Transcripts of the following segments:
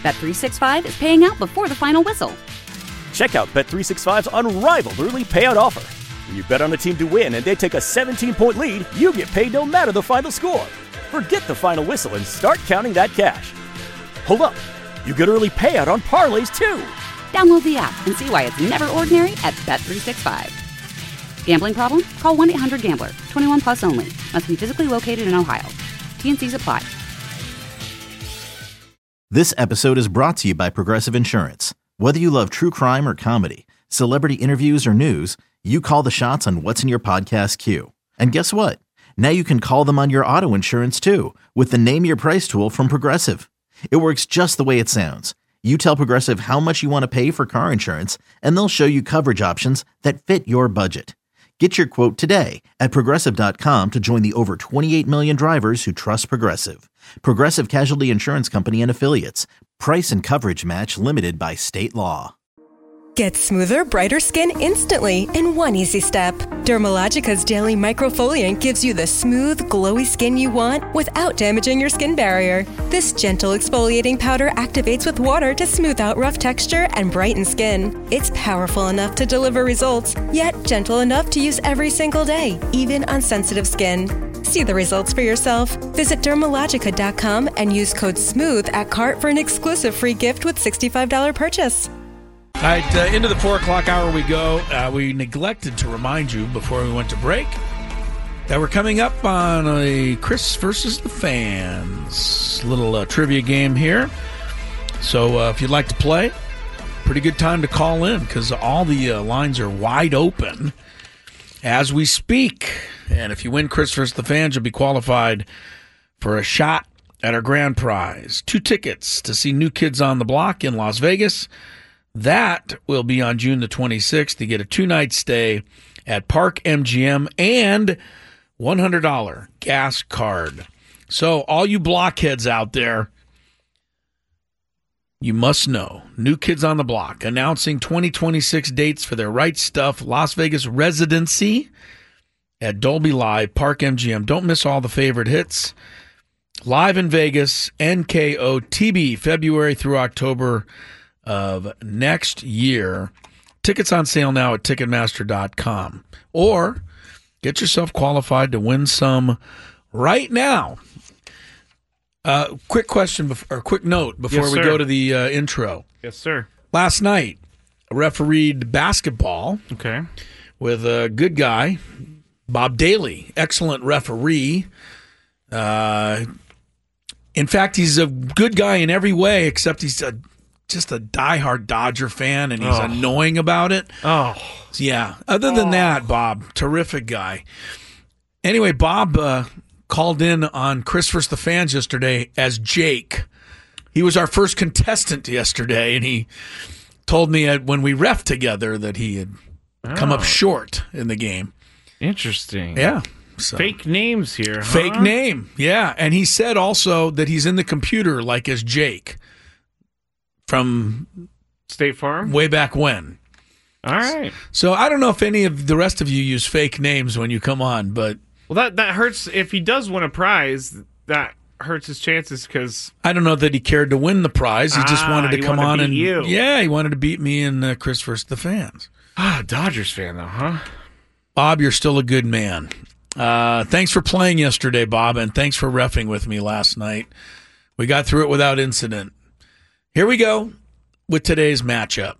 Bet365 is paying out before the final whistle. Check out Bet365's unrivaled early payout offer. When you bet on a team to win and they take a 17-point lead, you get paid no matter the final score. Forget the final whistle and start counting that cash. Hold up. You get early payout on parlays, too. Download the app and see why it's never ordinary at Bet365. Gambling problem? Call 1-800-GAMBLER. 21 plus only. Must be physically located in Ohio. T&Cs apply. This episode is brought to you by Progressive Insurance. Whether you love true crime or comedy, celebrity interviews or news, you call the shots on what's in your podcast queue. And guess what? Now you can call them on your auto insurance too with the Name Your Price tool from Progressive. It works just the way it sounds. You tell Progressive how much you want to pay for car insurance, and they'll show you coverage options that fit your budget. Get your quote today at Progressive.com to join the over 28 million drivers who trust Progressive. Progressive Casualty Insurance Company and Affiliates. Price and coverage match limited by state law. Get smoother, brighter skin instantly in one easy step. Dermalogica's Daily Microfoliant gives you the smooth, glowy skin you want without damaging your skin barrier. This gentle exfoliating powder activates with water to smooth out rough texture and brighten skin. It's powerful enough to deliver results, yet gentle enough to use every single day, even on sensitive skin. See the results for yourself. Visit Dermalogica.com and use code SMOOTH at cart for an exclusive free gift with $65 purchase. All right, into the 4 o'clock hour we go. We neglected to remind you before we went to break that we're coming up on a Chris versus the Fans little trivia game here. So if you'd like to play, pretty good time to call in because all the lines are wide open as we speak. And if you win Chris versus the Fans, you'll be qualified for a shot at our grand prize. 2 tickets to see New Kids on the Block in Las Vegas. That will be on June the 26th. You get a 2-night stay at Park MGM and $100 gas card. So all you blockheads out there, you must know. New Kids on the Block announcing 2026 dates for their Right Stuff Las Vegas residency at Dolby Live, Park MGM. Don't miss all the favorite hits. Live in Vegas, NKOTB, February through October of next year. Tickets on sale now at Ticketmaster.com. Or get yourself qualified to win some right now. Quick question, or quick note before we go to the intro. Yes, sir. Last night, I refereed basketball with a good guy, Bob Daly, excellent referee. In fact, he's a good guy in every way, except he's just a diehard Dodger fan, and he's annoying about it. Yeah. Other than that, Bob, terrific guy. Anyway, Bob called in on Chris vs. the Fans yesterday as Jake. He was our first contestant yesterday, and he told me when we ref together that he had come up short in the game. Interesting. Yeah. So. Fake names here. Fake name. Yeah. And he said also that he's in the computer like as Jake. From State Farm? Way back when. All right. So I don't know if any of the rest of you use fake names when you come on, but... Well, that hurts. If he does win a prize, that hurts his chances because... I don't know that he cared to win the prize. He just wanted to come on and... You. Yeah, he wanted to beat me in Chris vs. the Fans. Dodgers fan, though, huh? Bob, you're still a good man. Thanks for playing yesterday, Bob, and thanks for reffing with me last night. We got through it without incident. Here we go with today's matchup.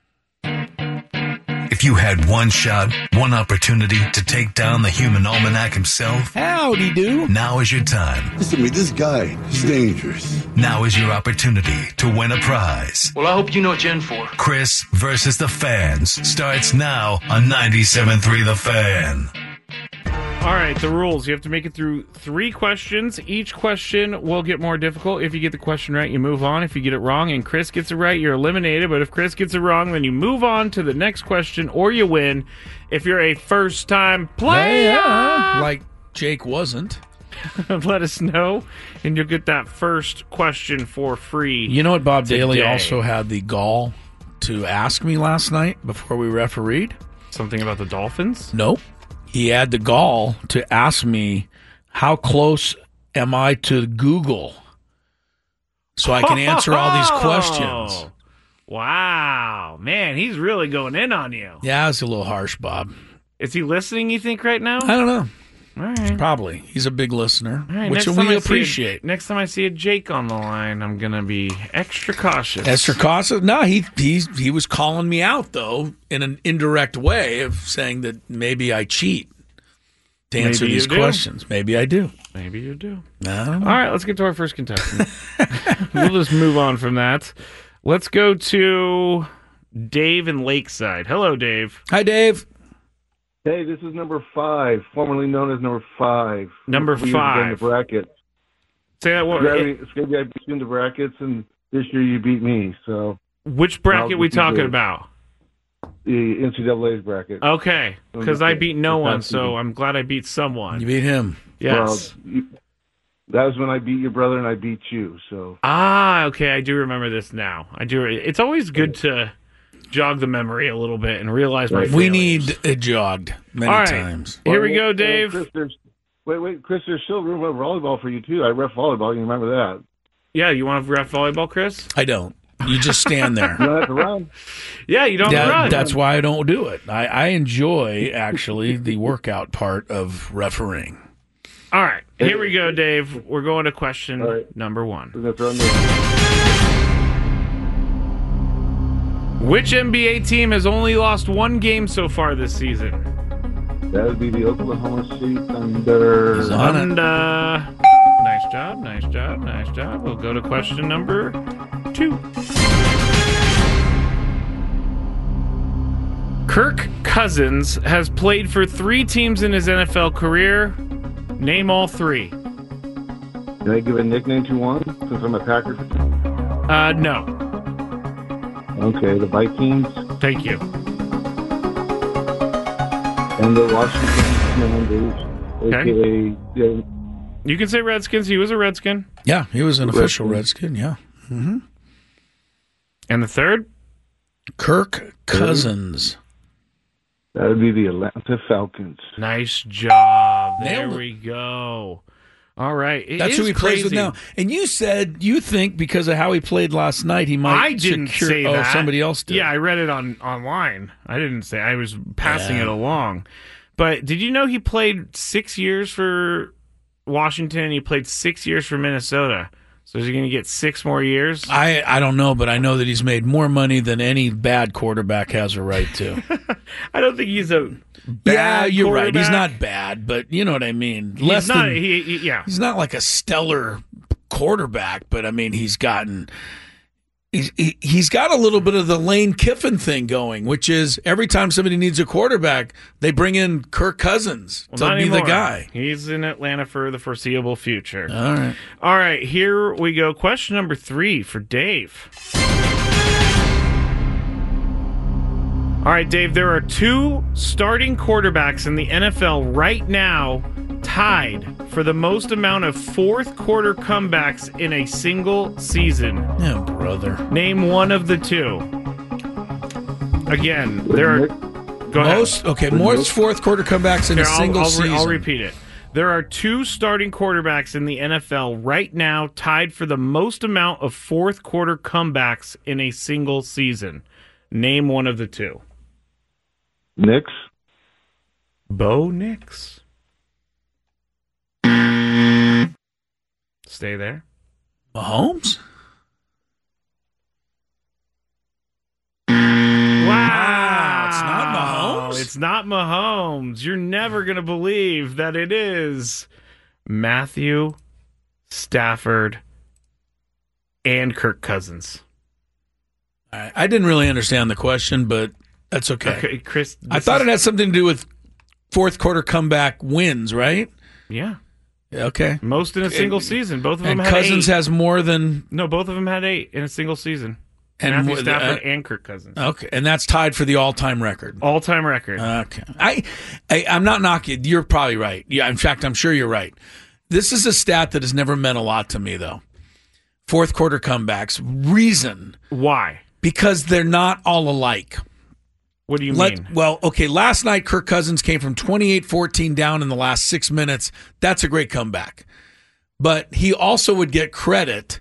If you had one shot, one opportunity to take down the human almanac himself, howdy do. Now is your time. Listen to me, this guy, he's dangerous. Now is your opportunity to win a prize. Well, I hope you know what you're in for. Chris versus the Fans starts now on 97.3 The Fan. All right, the rules. You have to make it through 3 questions. Each question will get more difficult. If you get the question right, you move on. If you get it wrong and Chris gets it right, you're eliminated. But if Chris gets it wrong, then you move on to the next question or you win. If you're a first-time player, like Jake wasn't, let us know, and you'll get that first question for free. You know what Bob today. Daly also had the gall to ask me last night before we refereed? Something about the Dolphins? Nope. He had the gall to ask me, how close am I to Google? so I can answer all these questions. Wow. Man, he's really going in on you. Yeah, it's a little harsh, Bob. Is he listening, you think, right now? I don't know. All right. Probably. He's a big listener, All right, which next time we I see appreciate. next time I see a Jake on the line, I'm going to be extra cautious. Esther Casa? No, he was calling me out, though, in an indirect way of saying that maybe I cheat to answer Maybe these you do. questions. Maybe I do. Maybe you do. I don't know. All right, let's get to our first contestant. We'll just move on from that. Let's go to Dave in Lakeside. Hello, Dave. Hi, Dave. Hey, this is number 5, formerly known as number 5. Number We used to get in 5. the bracket. Say that one. Scabby, I beat you in the brackets, and this year you beat me. So Which bracket I'll we beat you, talking Dave. about? the NCAA's bracket. Okay, because I beat no one, That's so easy. I'm glad I beat someone. You beat him. Yes. That was when I beat your brother and I beat you. So Okay, I do remember this now. I do. It's always good to jog the memory a little bit and realize my We failures. need it jogged many All right. times. Here we go, Dave. Chris, Chris, there's still room for volleyball for you too. I ref volleyball. You remember that? Yeah, you want to ref volleyball, Chris? I don't. You just stand there. You don't have to run. Yeah, you don't have to run. That's why I don't do it. I enjoy, actually, the workout part of refereeing. All right, here we go, Dave. We're going to question All right. number 1. We're gonna throw in there. Which NBA team has only lost one game so far this season? That would be the Oklahoma City Thunder. He's on it. Nice job, nice job, nice job. We'll go to question number 2. Kirk Cousins has played for 3 teams in his NFL career. Name all 3. Can I give a nickname to one since I'm a Packer? No. Okay, the Vikings Thank you. and the Washington Commanders, Okay. aka You can say Redskins. He was a Redskin. Yeah, he was an official Redskin, yeah. And the 3rd? Kirk Cousins. that would be the Atlanta Falcons. Nice job. There Nailed it. we go. All right. It That's who is he plays with crazy. now. And you said you think because of how he played last night, he might I didn't secure. say that. Somebody else did. Yeah, I read it online. I didn't say. I was passing Yeah. it along. But did you know he played 6 years for Washington? He played 6 years for Minnesota. So is he going to get 6 more years? I don't know, but I know that he's made more money than any bad quarterback has a right to. I don't think he's a bad Yeah, you're right. He's quarterback. not bad, but you know what I mean. He's not. Yeah. He's not like a stellar quarterback, but I mean he's got a little bit of the Lane Kiffin thing going, which is every time somebody needs a quarterback, they bring in Kirk Cousins Well, to not be anymore. the guy. He's in Atlanta for the foreseeable future. All right. All right, here we go. Question number 3 for Dave. All right, Dave, there are 2 starting quarterbacks in the NFL right now tied for the most amount of fourth quarter comebacks in a single season. Yeah, brother. Name one of the 2. Again, there are... Go ahead. Most fourth quarter comebacks in Here, a single season. I'll repeat it. There are 2 starting quarterbacks in the NFL right now tied for the most amount of fourth quarter comebacks in a single season. Name one of the 2. Knicks. Bo Nix. Stay there. Mahomes? Wow. It's not Mahomes? It's not Mahomes. You're never going to believe that it is Matthew Stafford and Kirk Cousins. I didn't really understand the question, but that's okay. Okay, Chris. I thought it had something to do with fourth quarter comeback wins, right? Yeah. Okay. Most in a single season. Both of them And had Cousins 8. has more than No, both of them had 8 in a single season. And Matthew more- Stafford and Kirk Cousins. okay, and that's tied for the all-time record. All-time record. Okay. I'm not knocking. You're probably right. Yeah, in fact, I'm sure you're right. This is a stat that has never meant a lot to me, though. Fourth quarter comebacks. Reason. Why? Because they're not all alike. What do you mean? Well, okay, last night Kirk Cousins came from 28-14 down in the last 6 minutes. That's a great comeback. But he also would get credit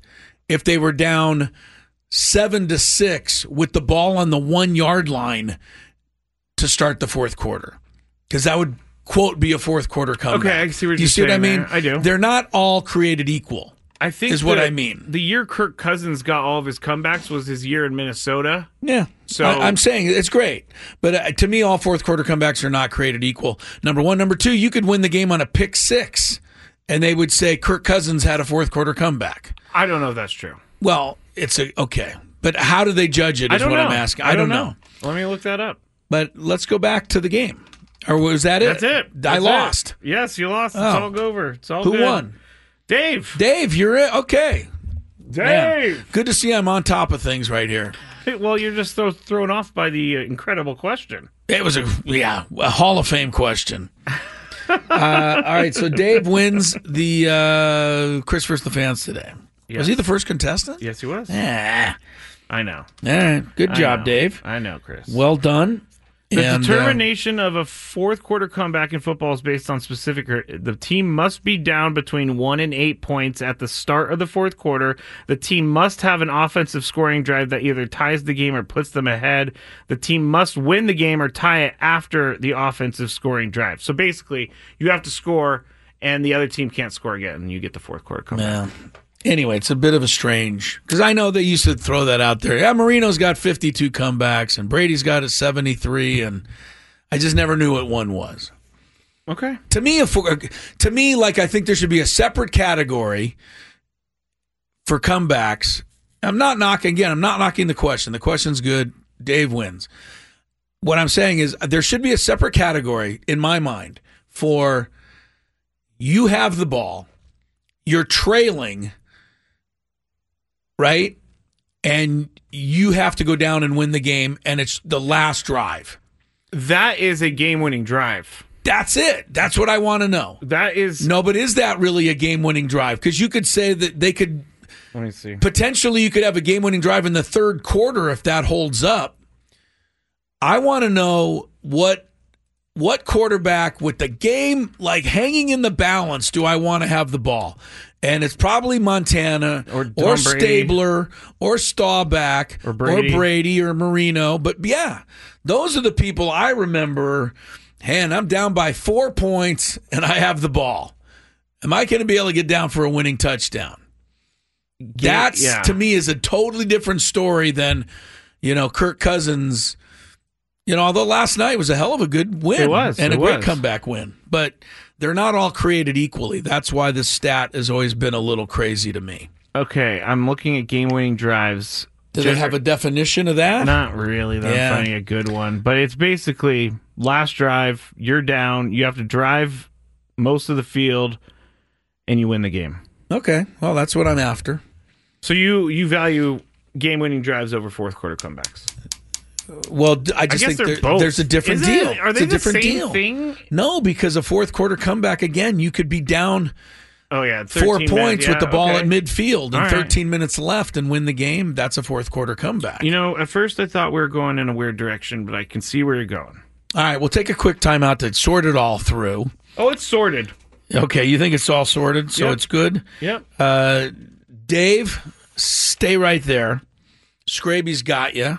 if they were down 7-6 with the ball on the 1 yard line to start the fourth quarter, because that would, quote, be a fourth quarter comeback. Okay, I see what you you're see what I saying mean? there. I do. They're not all created equal. I think is what I mean. The year Kirk Cousins got all of his comebacks was his year in Minnesota. Yeah. So I'm saying it's great. But to me, all fourth quarter comebacks are not created equal. Number one. Number two, you could win the game on a pick six, and they would say Kirk Cousins had a fourth quarter comeback. I don't know if that's true. Well, okay. But how do they judge it is what I'm asking. I don't know. Let me look that up. But let's go back to the game. Or was that it? That's it. I lost. Yes, you lost. It's all over. It's all Who good. won? Dave. Dave, you're it. Okay. Dave. Man, good to see I'm on top of things right here. Well, you're just so thrown off by the incredible question. It was a Hall of Fame question. All right, so Dave wins the Chris vs. the Fans today. Yes. Was he the first contestant? Yes, he was. Yeah. I know. All right, good job, Dave. I know, Chris. Well done. The determination of a fourth quarter comeback in football is based on specific. The team must be down between 1 and 8 points at the start of the fourth quarter. The team must have an offensive scoring drive that either ties the game or puts them ahead. The team must win the game or tie it after the offensive scoring drive. So basically, you have to score, and the other team can't score again, and you get the fourth quarter comeback. Yeah. Anyway, it's a bit of a strange, because I know they used to throw that out there. Yeah, Marino's got 52 comebacks, and Brady's got a 73, and I just never knew what one was. Okay. To me, like, I think there should be a separate category for comebacks. I'm not knocking the question. The question's good. Dave wins. What I'm saying is there should be a separate category, in my mind, for you have the ball, you're trailing, right? And you have to go down and win the game, and it's the last drive. That is a game-winning drive. That's it. That's what I want to know. That is... No, but is that really a game-winning drive? Because you could say that they could... Let me see. Potentially, you could have a game-winning drive in the third quarter if that holds up. I want to know what quarterback with the game like hanging in the balance do I want to have the ball? And it's probably Montana or Stabler or Staubach or Brady or Marino. But yeah, those are the people I remember. Man, I'm down by 4 points and I have the ball. Am I going to be able to get down for a winning touchdown? To me, is a totally different story than, Kirk Cousins. Although last night was a hell of a good win. It was. And a great comeback win. But they're not all created equally. That's why this stat has always been a little crazy to me. Okay, I'm looking at game-winning drives. Do they have a definition of that? Not really. I'm finding a good one. But it's basically last drive, you're down, you have to drive most of the field, and you win the game. Okay, well, that's what I'm after. So you value game-winning drives over fourth quarter comebacks? Well, I just think there's a different deal. Are they the same thing? No, because a fourth quarter comeback, again, you could be down 4 points with the ball at midfield and 13 minutes left and win the game. That's a fourth quarter comeback. At first I thought we were going in a weird direction, but I can see where you're going. All right, we'll take a quick timeout to sort it all through. Oh, it's sorted. Okay, you think it's all sorted, so it's good? Yep. Dave, stay right there. Scraby's got you.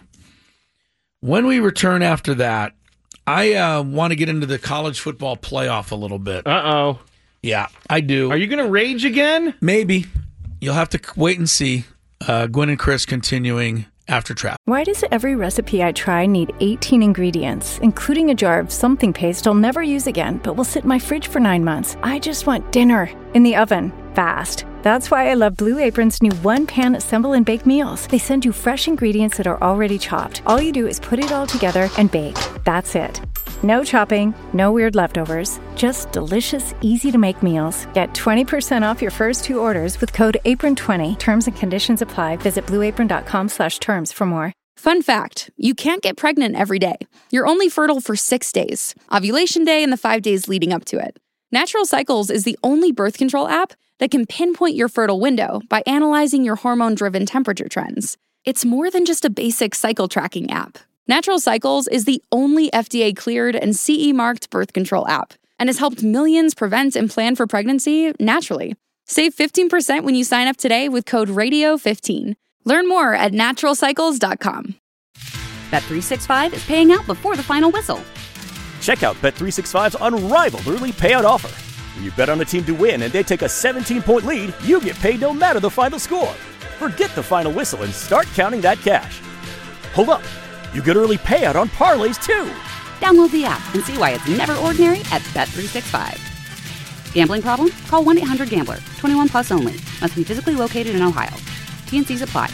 When we return after that, I want to get into the college football playoff a little bit. Uh-oh. Yeah, I do. Are you going to rage again? Maybe. You'll have to wait and see. Gwen and Chris continuing after traffic. Why does every recipe I try need 18 ingredients, including a jar of something paste I'll never use again, but will sit in my fridge for 9 months? I just want dinner in the oven, fast. That's why I love Blue Apron's new one-pan assemble and bake meals. They send you fresh ingredients that are already chopped. All you do is put it all together and bake. That's it. No chopping, no weird leftovers, just delicious, easy-to-make meals. Get 20% off your first 2 orders with code APRON20. Terms and conditions apply. Visit blueapron.com/terms for more. Fun fact, you can't get pregnant every day. You're only fertile for 6 days, ovulation day and the 5 days leading up to it. Natural Cycles is the only birth control app that can pinpoint your fertile window by analyzing your hormone-driven temperature trends. It's more than just a basic cycle tracking app. Natural Cycles is the only FDA-cleared and CE-marked birth control app and has helped millions prevent and plan for pregnancy naturally. Save 15% when you sign up today with code RADIO15. Learn more at naturalcycles.com. Bet365 is paying out before the final whistle. Check out Bet365's unrivaled early payout offer. When you bet on a team to win and they take a 17-point lead, you get paid no matter the final score. Forget the final whistle and start counting that cash. Hold up. You get early payout on parlays, too. Download the app and see why it's never ordinary at Bet365. Gambling problem? Call 1-800-GAMBLER. 21 plus only. Must be physically located in Ohio. T&Cs apply.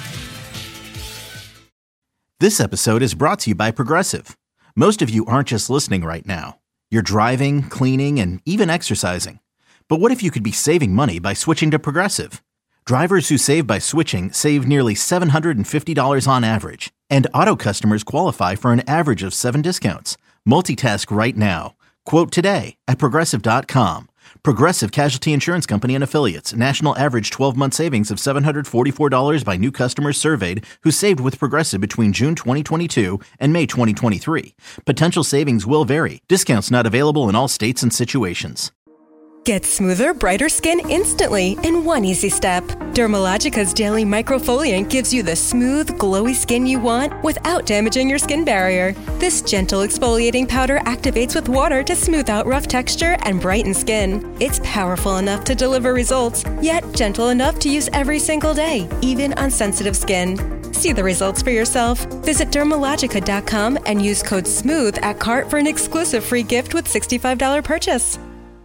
This episode is brought to you by Progressive. Most of you aren't just listening right now. You're driving, cleaning, and even exercising. But what if you could be saving money by switching to Progressive? Drivers who save by switching save nearly $750 on average. And auto customers qualify for an average of 7 discounts. Multitask right now. Quote today at Progressive.com. Progressive Casualty Insurance Company and Affiliates. National average 12-month savings of $744 by new customers surveyed who saved with Progressive between June 2022 and May 2023. Potential savings will vary. Discounts not available in all states and situations. Get smoother, brighter skin instantly in one easy step. Dermalogica's Daily Microfoliant gives you the smooth, glowy skin you want without damaging your skin barrier. This gentle exfoliating powder activates with water to smooth out rough texture and brighten skin. It's powerful enough to deliver results, yet gentle enough to use every single day, even on sensitive skin. See the results for yourself. Visit Dermalogica.com and use code SMOOTH at cart for an exclusive free gift with $65 purchase.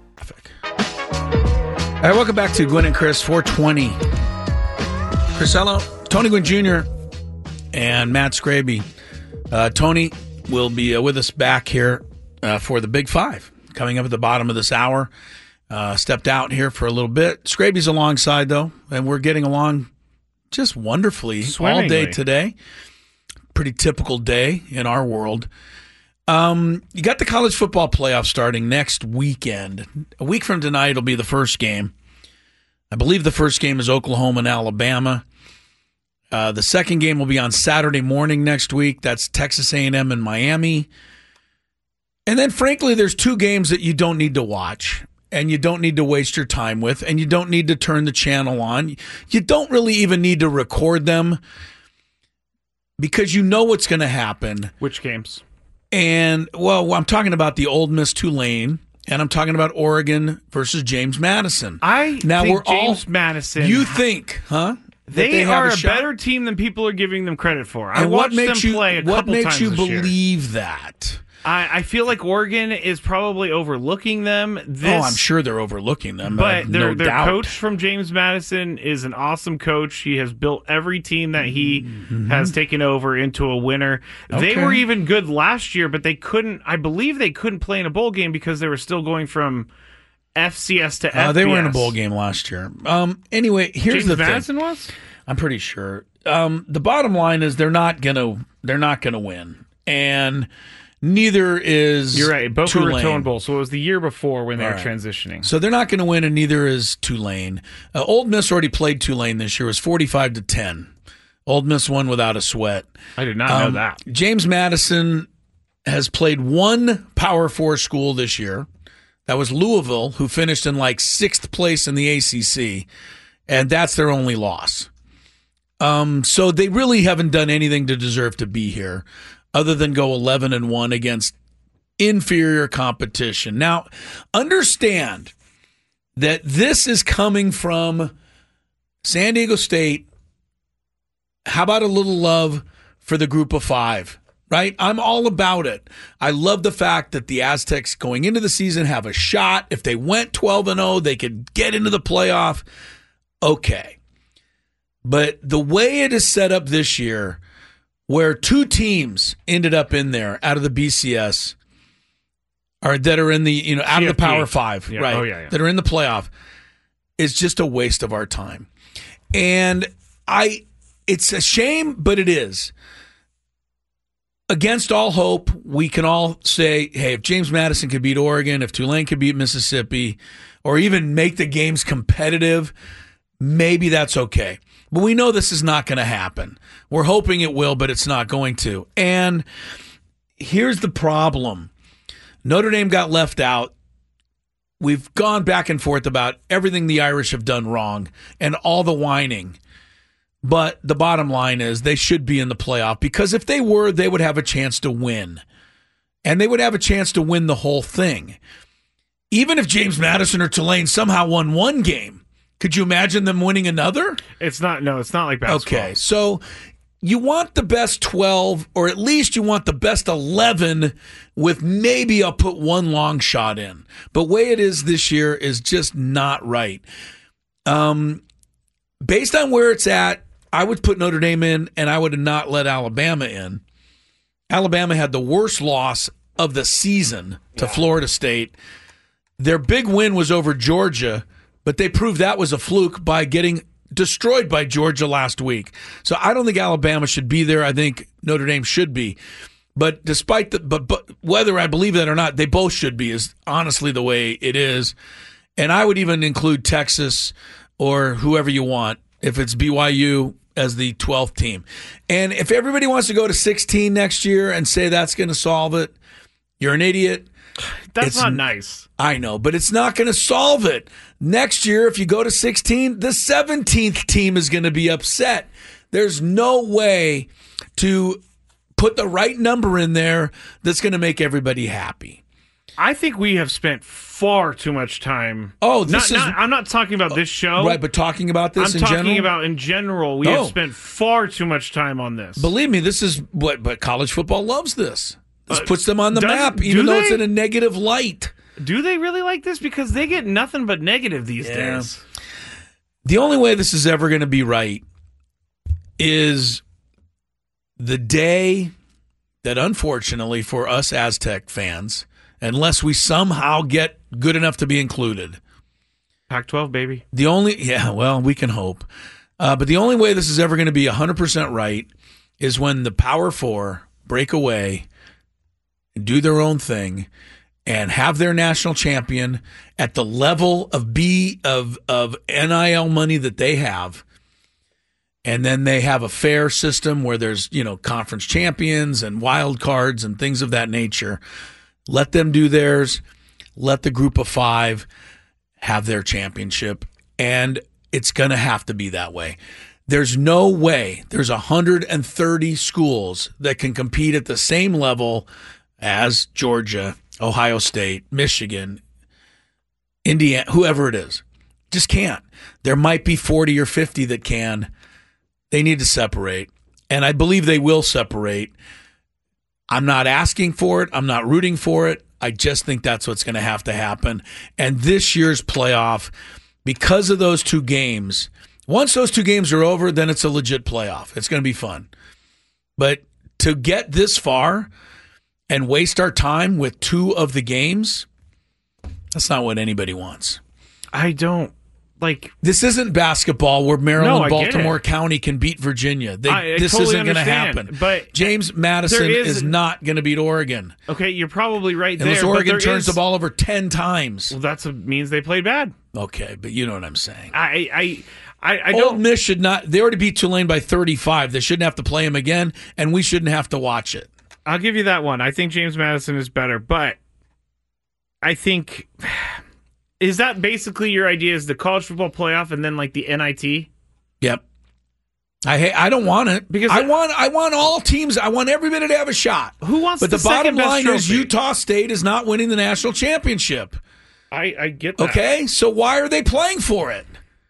All right, welcome back to Gwynn and Chris 420. Chris Ello, Tony Gwynn Jr., and Matt Scraby. Tony will be with us back here for the Big Five coming up at the bottom of this hour. Stepped out here for a little bit. Scraby's alongside, though, and we're getting along just wonderfully all day today. Pretty typical day in our world. You got the college football playoff starting next weekend. A week from tonight, it'll be the first game. I believe the first game is Oklahoma and Alabama. The second game will be on Saturday morning next week. That's Texas A&M and Miami. And then, frankly, there's 2 games that you don't need to watch and you don't need to waste your time with, and you don't need to turn the channel on. You don't really even need to record them because you know what's going to happen. Which games? And, well, I'm talking about the Ole Miss Tulane, and I'm talking about Oregon versus James Madison. James Madison. You think, huh? They are a better team than people are giving them credit for. I watched them play a couple times this year. What makes you believe that? I feel like Oregon is probably overlooking them. I'm sure they're overlooking them. But their doubt. coach from James Madison is an awesome coach. He has built every team that he has taken over into a winner. Okay. They were even good last year, but they couldn't. I believe they couldn't play in a bowl game because they were still going from FCS to FBS. They were in a bowl game last year. Anyway, here's the thing. James Madison was? I'm pretty sure. The bottom line is they're not gonna win, and neither is You're right. Boca Tulane. Raton Bowl. So it was the year before when they were transitioning. So they're not going to win, and neither is Tulane. Ole Miss already played Tulane this year. It was 45-10. Ole Miss won without a sweat. I did not know that. James Madison has played one Power 4 school this year. That was Louisville, who finished in like 6th place in the ACC, and that's their only loss. So they really haven't done anything to deserve to be here, other than go 11-1 against inferior competition. Now, understand that this is coming from San Diego State. How about a little love for the group of 5, right? I'm all about it. I love the fact that the Aztecs going into the season have a shot. If they went 12-0, they could get into the playoff. Okay. But the way it is set up this year, where 2 teams ended up in there out of the BCS, or that are in the out of the Power 5, right? That are in the playoff, is just a waste of our time. And it's a shame, but it is. Against all hope, we can all say, hey, if James Madison could beat Oregon, if Tulane could beat Mississippi, or even make the games competitive, maybe that's okay. But we know this is not going to happen. We're hoping it will, but it's not going to. And here's the problem. Notre Dame got left out we've gone back and forth about everything the Irish have done wrong and all the whining. But the bottom line is they should be in the playoff, because if they were, they would have a chance to win. And they would have a chance to win the whole thing. Even if James Madison or Tulane somehow won one game, could you imagine them winning another? It's not like basketball. Okay, so you want the best 12, or at least you want the best 11 with maybe I'll put one long shot in. But way it is this year is just not right. Based on where it's at, I would put Notre Dame in, and I would not let Alabama in. Alabama had the worst loss of the season to Florida State. Their big win was over Georgia, but they proved that was a fluke by getting destroyed by Georgia last week. So I don't think Alabama should be there. I think Notre Dame should be. But despite but whether I believe that or not, they both should be, is honestly the way it is. And I would even include Texas or whoever you want, if it's BYU, as the 12th team. And if everybody wants to go to 16 next year and say that's going to solve it, you're an idiot. That's not nice. I know, but it's not going to solve it. Next year, if you go to 16, the 17th team is going to be upset. There's no way to put the right number in there that's going to make everybody happy. I think we have spent far too much time. Oh, I'm not talking about this show. Right, but talking about this in general? I'm talking about in general. We have spent far too much time on this. Believe me, this is but college football loves this. This puts them on the map, even though it's in a negative light. Do they really like this? Because they get nothing but negative these days. The only way this is ever going to be right is the day that, unfortunately for us Aztec fans, unless we somehow get good enough to be included. Pac-12, baby. We can hope. But the only way this is ever going to be 100% right is when the Power Four break away, do their own thing, and have their national champion at the level of NIL money that they have. And then they have a fair system where there's, conference champions and wild cards and things of that nature. Let them do theirs. Let the group of five have their championship. And it's going to have to be that way. There's no way there's 130 schools that can compete at the same level as Georgia, Ohio State, Michigan, Indiana, whoever it is. Just can't. There might be 40 or 50 that can. They need to separate. And I believe they will separate. I'm not asking for it. I'm not rooting for it. I just think that's what's going to have to happen. And this year's playoff, because of those two games, once those two games are over, then it's a legit playoff. It's going to be fun. But to get this far and waste our time with two of the games, that's not what anybody wants. I don't. This isn't basketball where Maryland, Baltimore it. County can beat Virginia. This totally isn't going to happen. But James Madison is not going to beat Oregon. Okay, you're probably right there. Unless Oregon turns the ball over 10 times. Well, that means they played bad. Okay, but you know what I'm saying. I don't. Ole Miss should not. They already beat Tulane by 35. They shouldn't have to play them again, and we shouldn't have to watch it. I'll give you that one. I think James Madison is better, but I think. Is that basically your idea? Is the college football playoff and then the NIT? Yep. I don't want it because I want all teams. I want everybody to have a shot. Who wants? But the bottom line is Utah State is not winning the national championship. I get that. Okay, so why are they playing for it?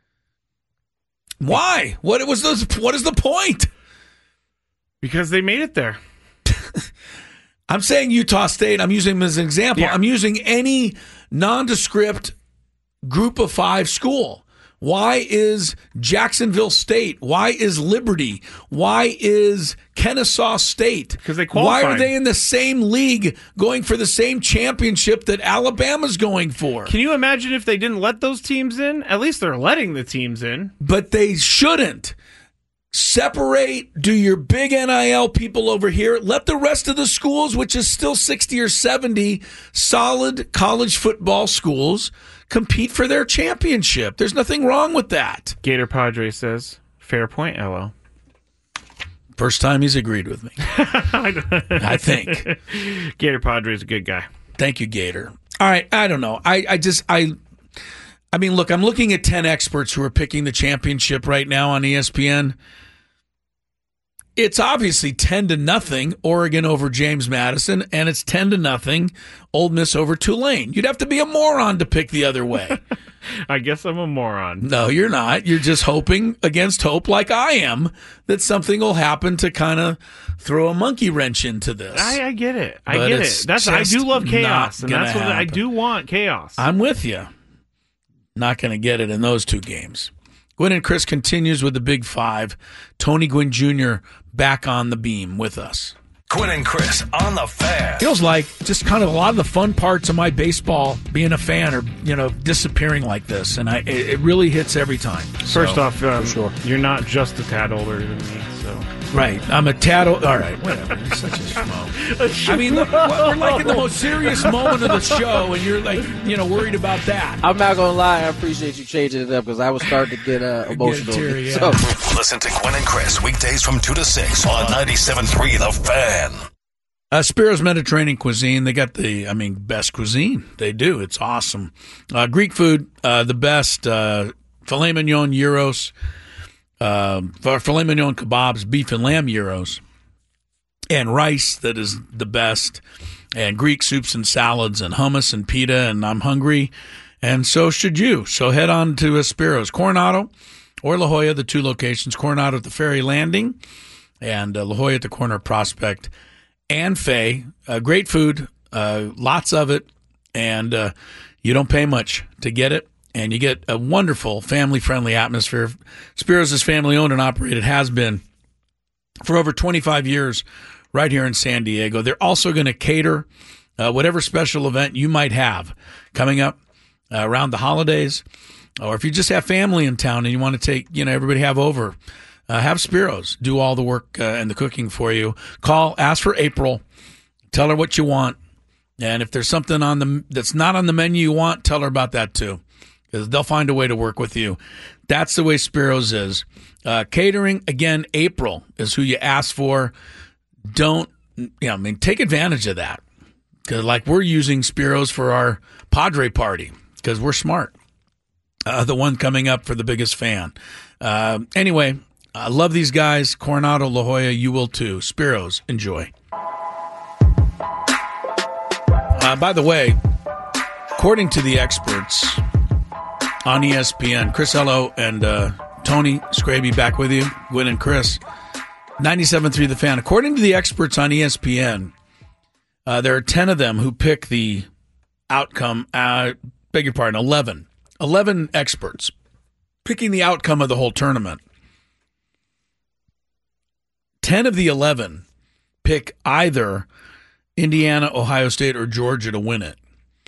Why? What is the point? Because they made it there. I'm saying Utah State. I'm using them as an example. Yeah. I'm using any nondescript group of five school. Why is Jacksonville State? Why is Liberty? Why is Kennesaw State? Because they qualified. Why are they in the same league going for the same championship that Alabama's going for? Can you imagine if they didn't let those teams in? At least they're letting the teams in. But they shouldn't. Separate, do your big NIL people over here. Let the rest of the schools, which is still 60 or 70 solid college football schools, compete for their championship. There's nothing wrong with that. Gator Padre says, fair point, LL. First time he's agreed with me. I think. Gator Padre's a good guy. Thank you, Gator. All right, I don't know. I mean, look, I'm looking at 10 experts who are picking the championship right now on ESPN. It's obviously 10-0 Oregon over James Madison, and it's 10-0 Ole Miss over Tulane. You'd have to be a moron to pick the other way. I guess I'm a moron. No, you're not. You're just hoping against hope, like I am, that something will happen to kind of throw a monkey wrench into this. I get it. I get it. I do love chaos, and that's what I do want. Chaos. I'm with you. Not going to get it in those two games. Gwynn and Chris continues with the Big Five. Tony Gwynn Jr. back on the beam with us. Gwynn and Chris on the Fan. Feels like just kind of a lot of the fun parts of my baseball, being a fan, are disappearing like this, and it really hits every time. First off, you're not just a tad older than me, so. Right, I'm a tad. All right, whatever. You're such a schmo. I mean, we're like in the most serious moment of the show, and you're like, worried about that. I'm not gonna lie. I appreciate you changing it up because I was starting to get emotional. Teary, yeah. Listen to Gwynn and Chris weekdays from 2 to 6 on 97.3 The Fan. Spiro's Mediterranean Cuisine. They got the, best cuisine. They do. It's awesome. Greek food, the best. Filet mignon gyros. Filet mignon kebabs, beef and lamb gyros, and rice that is the best, and Greek soups and salads and hummus and pita, and I'm hungry, and so should you. So head on to Spiro's, Coronado or La Jolla, the two locations, Coronado at the Ferry Landing and La Jolla at the corner of Prospect and Fay. Great food, lots of it, and you don't pay much to get it. And you get a wonderful family-friendly atmosphere. Spiro's is family-owned and operated, has been for over 25 years right here in San Diego. They're also going to cater whatever special event you might have coming up around the holidays. Or if you just have family in town and you want to take, everybody have over, have Spiro's do all the work and the cooking for you. Call, ask for April, tell her what you want. And if there's something that's not on the menu you want, tell her about that too. Because they'll find a way to work with you. That's the way Spiro's is. Catering, again, April is who you ask for. Take advantage of that. Because we're using Spiro's for our Padre party because we're smart. The one coming up for the biggest fan. Anyway, I love these guys. Coronado, La Jolla, you will too. Spiro's, enjoy. By the way, according to the experts on ESPN, Chris Ello and Tony Scraby back with you, Gwynn and Chris, 97.3 The Fan. According to the experts on ESPN, there are 10 of them who pick the outcome, 11. 11 experts picking the outcome of the whole tournament. 10 of the 11 pick either Indiana, Ohio State, or Georgia to win it.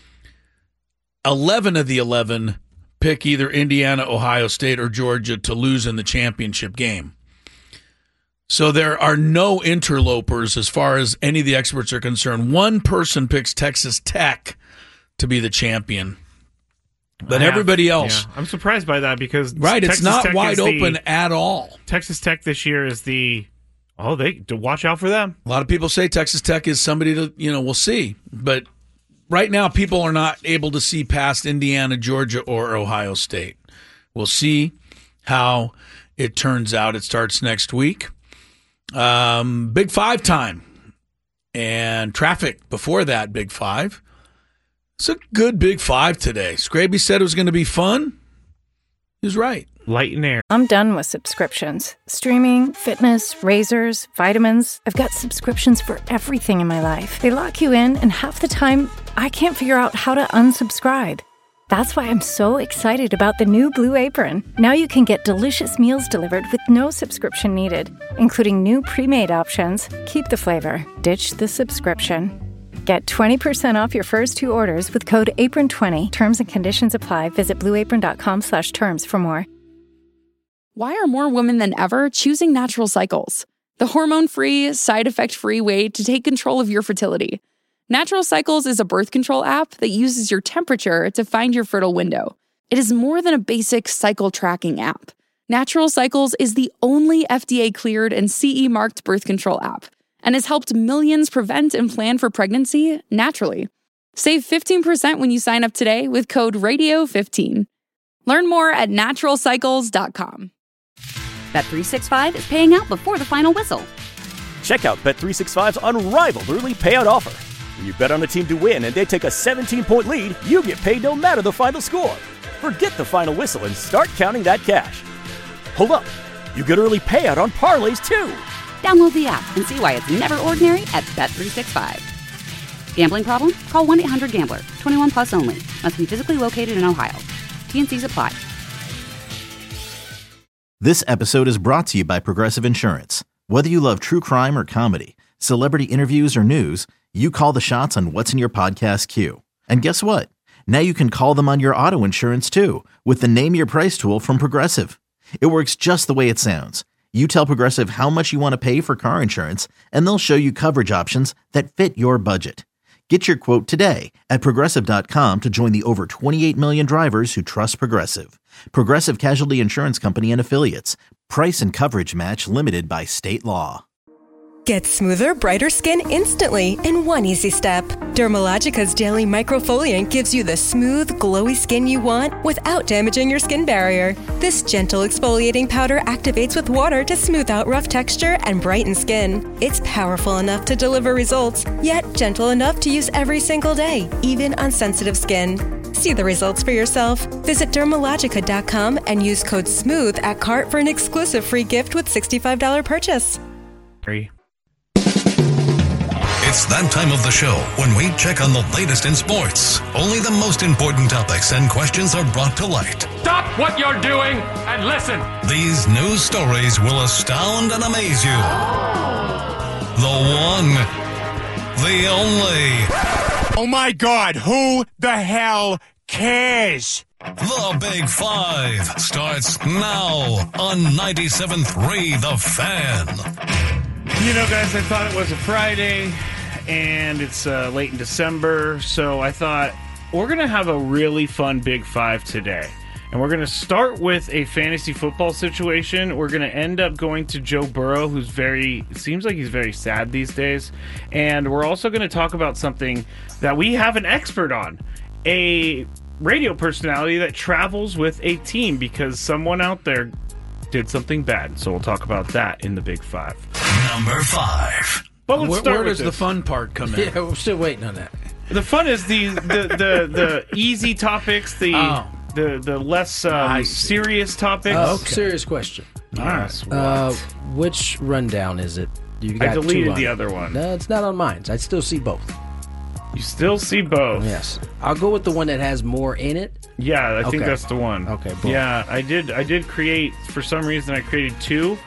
11 of the 11 pick either Indiana, Ohio State, or Georgia to lose in the championship game. So there are no interlopers as far as any of the experts are concerned. One person picks Texas Tech to be the champion. But everybody else... Yeah. I'm surprised by that because... Right, Texas it's not Tech wide open at all. Texas Tech this year is to watch out for them. A lot of people say Texas Tech is somebody to, we'll see. But right now, people are not able to see past Indiana, Georgia, or Ohio State. We'll see how it turns out. It starts next week. Big Five time. And traffic before that Big Five. It's a good Big Five today. Scraby said it was going to be fun. He was right. Light and air. I'm done with subscriptions. Streaming, fitness, razors, vitamins. I've got subscriptions for everything in my life. They lock you in, and half the time, I can't figure out how to unsubscribe. That's why I'm so excited about the new Blue Apron. Now you can get delicious meals delivered with no subscription needed, including new pre-made options. Keep the flavor. Ditch the subscription. Get 20% off your first 2 orders with code APRON20. Terms and conditions apply. Visit blueapron.com/terms for more. Why are more women than ever choosing Natural Cycles? The hormone-free, side-effect-free way to take control of your fertility. Natural Cycles is a birth control app that uses your temperature to find your fertile window. It is more than a basic cycle tracking app. Natural Cycles is the only FDA-cleared and CE-marked birth control app and has helped millions prevent and plan for pregnancy naturally. Save 15% when you sign up today with code RADIO15. Learn more at naturalcycles.com. Bet365 is paying out before the final whistle. Check out Bet365's unrivaled early payout offer. When you bet on a team to win and they take a 17-point lead, you get paid no matter the final score. Forget the final whistle and start counting that cash. Hold up. You get early payout on parlays, too. Download the app and see why it's never ordinary at Bet365. Gambling problem? Call 1-800-GAMBLER. 21 plus only. Must be physically located in Ohio. T&Cs apply. This episode is brought to you by Progressive Insurance. Whether you love true crime or comedy, celebrity interviews or news, you call the shots on what's in your podcast queue. And guess what? Now you can call them on your auto insurance too with the Name Your Price tool from Progressive. It works just the way it sounds. You tell Progressive how much you want to pay for car insurance, and they'll show you coverage options that fit your budget. Get your quote today at Progressive.com to join the over 28 million drivers who trust Progressive. Progressive Casualty Insurance Company and Affiliates. Price and coverage match limited by state law. Get smoother, brighter skin instantly in one easy step. Dermalogica's Daily Microfoliant gives you the smooth, glowy skin you want without damaging your skin barrier. This gentle exfoliating powder activates with water to smooth out rough texture and brighten skin. It's powerful enough to deliver results, yet gentle enough to use every single day, even on sensitive skin. See the results for yourself. Visit Dermalogica.com and use code SMOOTH at cart for an exclusive free gift with $65 purchase. It's that time of the show when we check on the latest in sports. Only the most important topics and questions are brought to light. Stop what you're doing and listen. These news stories will astound and amaze you. The one, the only. Oh my God, who the hell cares? The Big Five starts now on 97.3 The Fan. You know, guys, I thought it was a Friday, and it's late in December, so I thought we're going to have a really fun Big Five today. And we're going to start with a fantasy football situation. We're going to end up going to Joe Burrow, who's it seems like he's very sad these days. And we're also going to talk about something that we have an expert on, a radio personality that travels with a team because someone out there did something bad. So we'll talk about that in the Big Five. Number 5. But let's start where with does the fun part come in? Yeah, we're still waiting on that. The fun is the easy topics, the less serious topics. Okay. Serious question. Yes. Which rundown is it? You I got deleted two on the it. other one. No, it's not on mine. I still see both. You still see both? Yes. I'll go with the one that has more in it. Yeah, I think that's the one. Okay, boom. Yeah, I did create, for some reason, I created two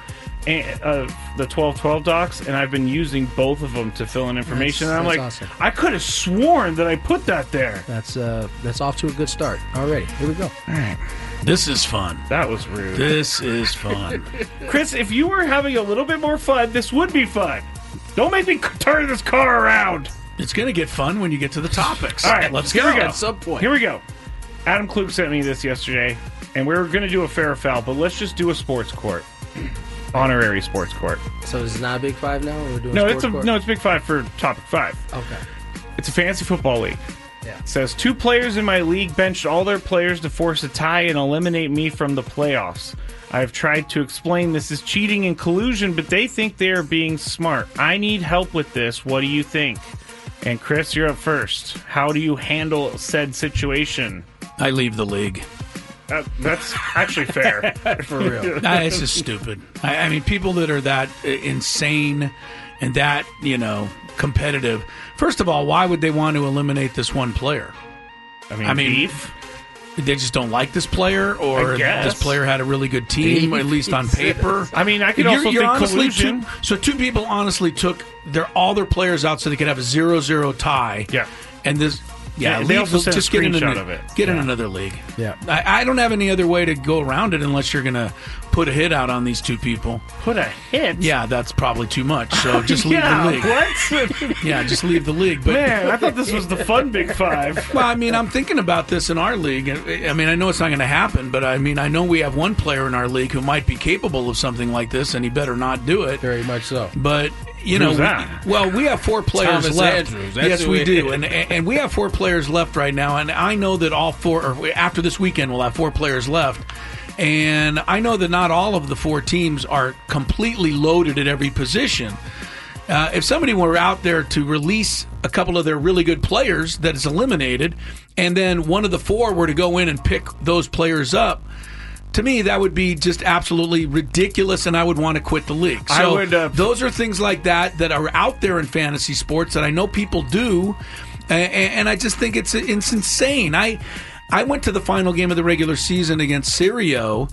of the 12-12 docs, and I've been using both of them to fill in information. And I'm like, awesome. I could have sworn that I put that there. That's off to a good start. Already. Here we go. All right. This is fun. That was rude. This is fun. Chris, if you were having a little bit more fun, this would be fun. Don't make me turn this car around. It's going to get fun when you get to the topics. All right, let's here go. we go. At some point. Here we go. Adam Klug sent me this yesterday, and we were going to do a fair or foul, but let's just do a sports court. Honorary sports court. So this is not a Big Five now? We're doing No, sports court? it's Big Five for topic 5. Okay. It's a fantasy football league. Yeah. It says 2 players in my league benched all their players to force a tie and eliminate me from the playoffs. I've tried to explain this is cheating and collusion, but they think they are being smart. I need help with this. What do you think? And Chris, you're up first. How do you handle said situation? I leave the league. That's actually fair. For real. It's just stupid. I mean, people that are that insane and that, competitive. First of all, why would they want to eliminate this one player? I mean beef? They just don't like this player, or this player had a really good team, at least on paper. I mean, I could also think collusion. So 2 people honestly took all their players out so they could have a 0-0 tie. Yeah. And this... Yeah, they also sent just a screenshot of it. Get in another league. Yeah. I don't have any other way to go around it unless you're going to put a hit out on these two people. Put a hit? Yeah, that's probably too much. So just leave the league. What? Yeah, just leave the league. But Man, I thought this was the fun Big Five. Well, I mean, I'm thinking about this in our league. I mean, I know it's not going to happen, but I mean, I know we have one player in our league who might be capable of something like this, and he better not do it. Very much so. But we have 4 players Thomas left. Andrews, Yes, we do, and we have 4 players left right now. And I know that all 4, or after this weekend, we'll have 4 players left. And I know that not all of the 4 teams are completely loaded at every position. If somebody were out there to release a couple of their really good players that is eliminated, and then one of the 4 were to go in and pick those players up, to me, that would be just absolutely ridiculous, and I would want to quit the league. So those are things like that are out there in fantasy sports that I know people do, and I just think it's insane. I went to the final game of the regular season against Sirio,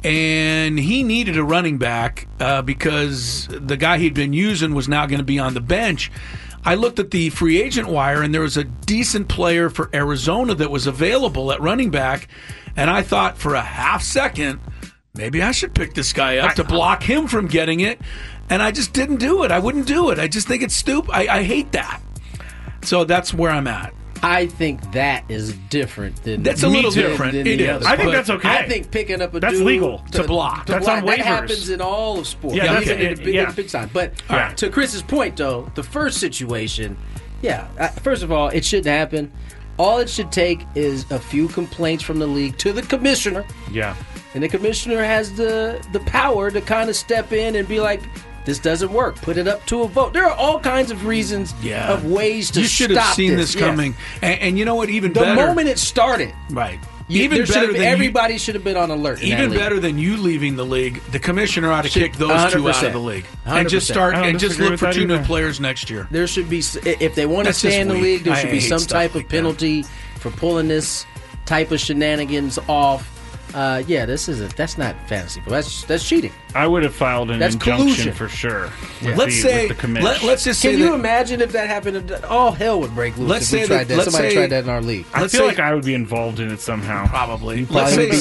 and he needed a running back because the guy he'd been using was now going to be on the bench. I looked at the free agent wire, and there was a decent player for Arizona that was available at running back, and I thought for a half second, maybe I should pick this guy up to block him from getting it, and I just didn't do it. I wouldn't do it. I just think it's stupid. I hate that. So that's where I'm at. I think that is different than that's a little different. It is. I think that's okay. I think picking up a that's dude legal to block. That's on waivers. That happens in all of sports. Yeah, even in the big time. But to Chris's point, though, the first situation, first of all, it shouldn't happen. All it should take is a few complaints from the league to the commissioner. Yeah. And the commissioner has the power to kind of step in and be like, this doesn't work. Put it up to a vote. There are all kinds of reasons of ways to stop this. You should have seen this coming. And you know what? Even the better. moment it started. Right. Even better than everybody should have been on alert. Even better than you leaving the league, the commissioner ought to kick those 100%. 2 out of the league 100%. and just start and just look for 2 new players next year. There should be, if they want to stay in the league, there should be some type of penalty for pulling this type of shenanigans off. That's not fantasy. That's cheating. I would have filed an injunction collusion. For sure. Let's just say. Can you imagine if that happened? All hell would break loose. Somebody tried that in our league. I feel like I would be involved in it somehow. Probably. Let's say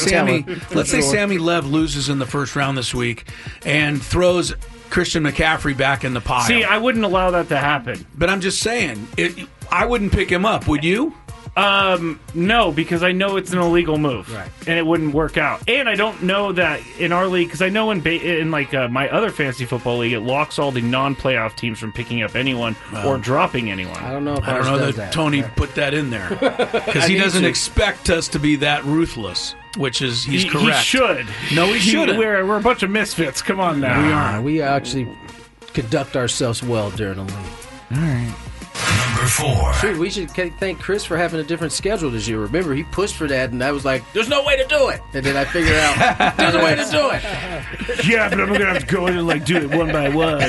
Sammy Lev loses in the first round this week and throws Christian McCaffrey back in the pile. See, I wouldn't allow that to happen. But I'm just saying, I wouldn't pick him up. Would you? No, because I know it's an illegal move, right? And it wouldn't work out. And I don't know that in our league, because I know in my other fantasy football league, it locks all the non-playoff teams from picking up anyone or dropping anyone. I don't know that Tony put that in there because he doesn't expect us to be that ruthless. Which is he's correct. He should. No, he shouldn't. We're a bunch of misfits. Come on now. We are. We actually conduct ourselves well during the league. All right. Number 4. Shoot, we should thank Chris for having a different schedule this year. Remember, he pushed for that, and I was like, there's no way to do it. And then I figured out, there's a way to do it. Yeah, but I'm going to have to go in and do it one by one.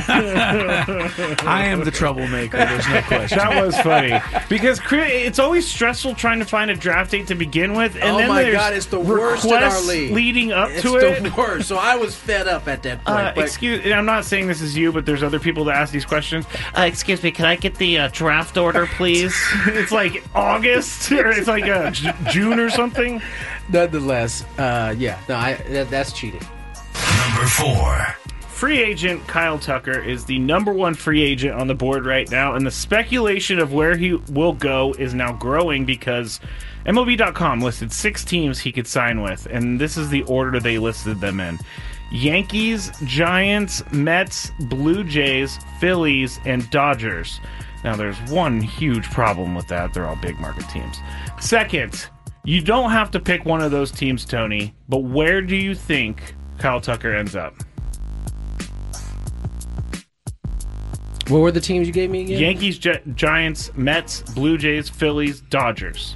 I am the troublemaker. There's no question. That was funny. Because it's always stressful trying to find a draft date to begin with. And then my God, it's the worst in our league. Leading up to it. It's the worst. So I was fed up at that point. And I'm not saying this is you, but there's other people that ask these questions. Excuse me, can I get the draft order, please? It's like August, or it's like June or something. Nonetheless, that's cheating. Number 4. Free agent Kyle Tucker is the number 1 free agent on the board right now, and the speculation of where he will go is now growing because MLB.com listed 6 teams he could sign with, and this is the order they listed them in. Yankees, Giants, Mets, Blue Jays, Phillies, and Dodgers. Now, there's one huge problem with that. They're all big market teams. Second, you don't have to pick one of those teams, Tony, but where do you think Kyle Tucker ends up? What were the teams you gave me again? Yankees, Giants, Mets, Blue Jays, Phillies, Dodgers.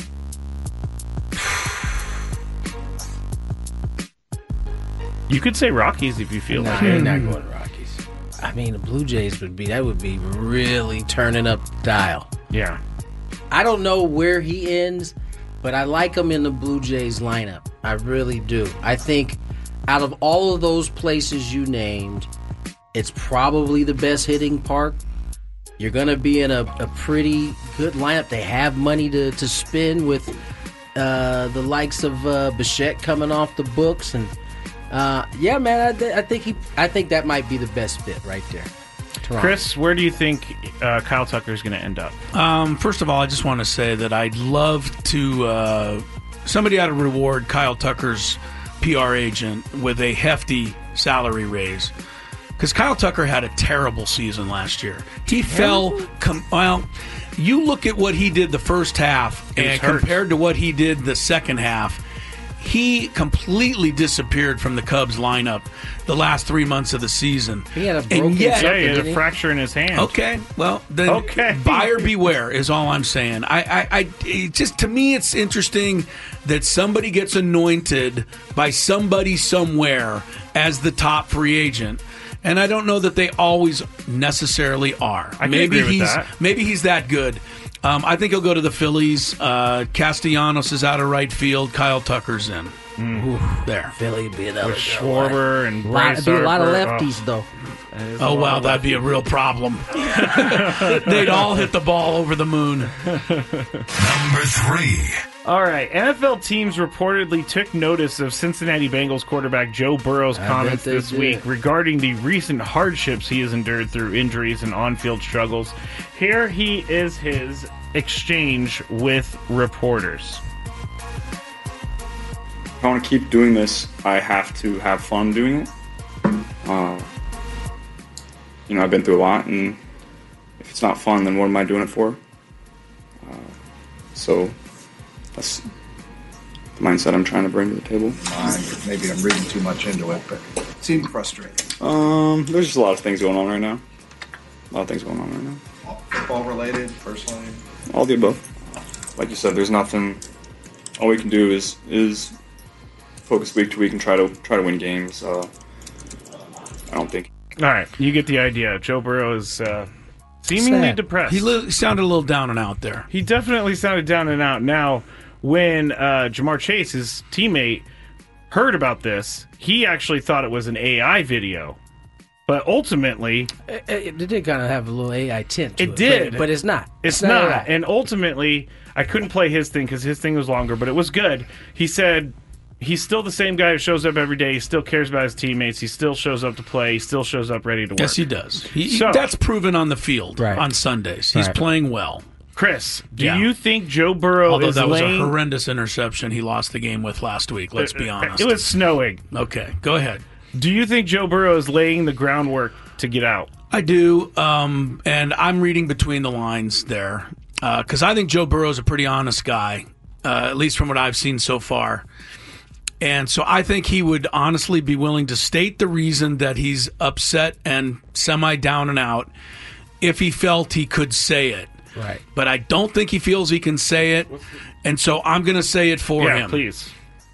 You could say Rockies if you feel like it. I'm not going Rockies. I mean, the Blue Jays would be really turning up the dial. Yeah. I don't know where he ends, but I like him in the Blue Jays lineup. I really do. I think out of all of those places you named, it's probably the best hitting park. You're going to be in a pretty good lineup. They have money to spend with the likes of Bichette coming off the books, and Yeah, man, I think that might be the best fit right there. Toronto. Chris, where do you think Kyle Tucker is going to end up? First of all, I just want to say that I'd love to somebody ought to reward Kyle Tucker's PR agent with a hefty salary raise. Because Kyle Tucker had a terrible season last year. He fell. Well, you look at what he did the first half and compared to what he did the second half, he completely disappeared from the Cubs lineup the last 3 months of the season. He had a broken he had a fracture in his hand. Okay, well, then buyer beware is all I'm saying. It just to me, it's interesting that somebody gets anointed by somebody somewhere as the top free agent. And I don't know that they always necessarily are. Maybe that. Maybe he's that good. I think he'll go to the Phillies. Castellanos is out of right field. Kyle Tucker's in. Ooh, there. Philly be another with Schwarber and Bryce be a lot of lefties though. Oh wow, that'd be a real problem. They'd all hit the ball over the moon. Number 3. All right, NFL teams reportedly took notice of Cincinnati Bengals quarterback Joe Burrow's comments this week regarding the recent hardships he has endured through injuries and on-field struggles. Here he is his exchange with reporters. If I want to keep doing this, I have to have fun doing it. I've been through a lot, and if it's not fun, then what am I doing it for? So that's the mindset I'm trying to bring to the table. Maybe I'm reading too much into it, but it seemed frustrating. There's just a lot of things going on right now. Football related, personally? All the above. Like you said, there's nothing. All we can do is focus week to week and try to win games. I don't think. All right, you get the idea. Joe Burrow is seemingly depressed. He sounded a little down and out there. He definitely sounded down and out. Now, when Jamar Chase, his teammate, heard about this, he actually thought it was an AI video. But ultimately... It did kind of have a little AI tint to it. It did. But it's not. It's not. And ultimately, I couldn't play his thing because his thing was longer, but it was good. He said... He's still the same guy who shows up every day. He still cares about his teammates. He still shows up to play. He still shows up ready to work. Yes, he does. That's proven on the field on Sundays. He's playing well. Chris, do you think Joe Burrow Although is that was laying... a horrendous interception he lost the game with last week, let's be honest. It was snowing. Okay, go ahead. Do you think Joe Burrow is laying the groundwork to get out? I do, and I'm reading between the lines there, because I think Joe Burrow is a pretty honest guy, at least from what I've seen so far. And so I think he would honestly be willing to state the reason that he's upset and semi-down and out if he felt he could say it. Right. But I don't think he feels he can say it, and so I'm going to say it for him. Yeah, please.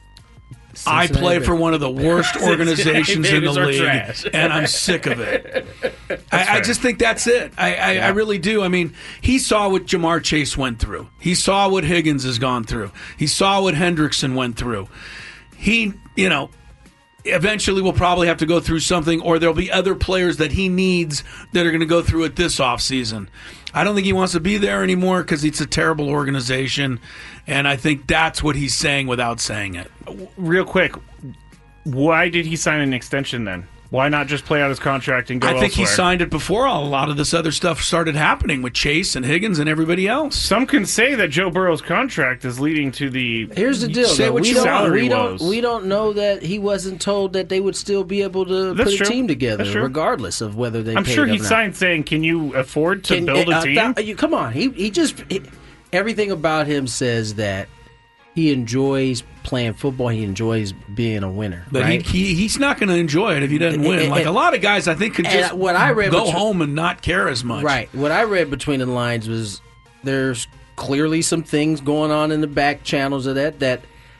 I play for one of the worst organizations in the league, and I'm sick of it. I just think that's it. I really do. I mean, he saw what Jamar Chase went through. He saw what Higgins has gone through. He saw what Hendrickson went through. He, eventually will probably have to go through something, or there'll be other players that he needs that are going to go through it this offseason. I don't think he wants to be there anymore because it's a terrible organization, and I think that's what he's saying without saying it. Real quick, why did he sign an extension then? Why not just play out his contract and go elsewhere? I think he signed it before a lot of this other stuff started happening with Chase and Higgins and everybody else. Some can say that Joe Burrow's contract is leading to the... Here's the deal. Say what we you don't know that he wasn't told that they would still be able to put a team together, regardless of whether they. I'm paid sure him he or not. signed saying, "Can you afford to build a team?" Come on, he just everything about him says that he enjoys playing football. He enjoys being a winner. But right? he's not going to enjoy it if he doesn't win. Like a lot of guys, I think, could just go home and not care as much. Right. What I read between the lines was there's clearly some things going on in the back channels of that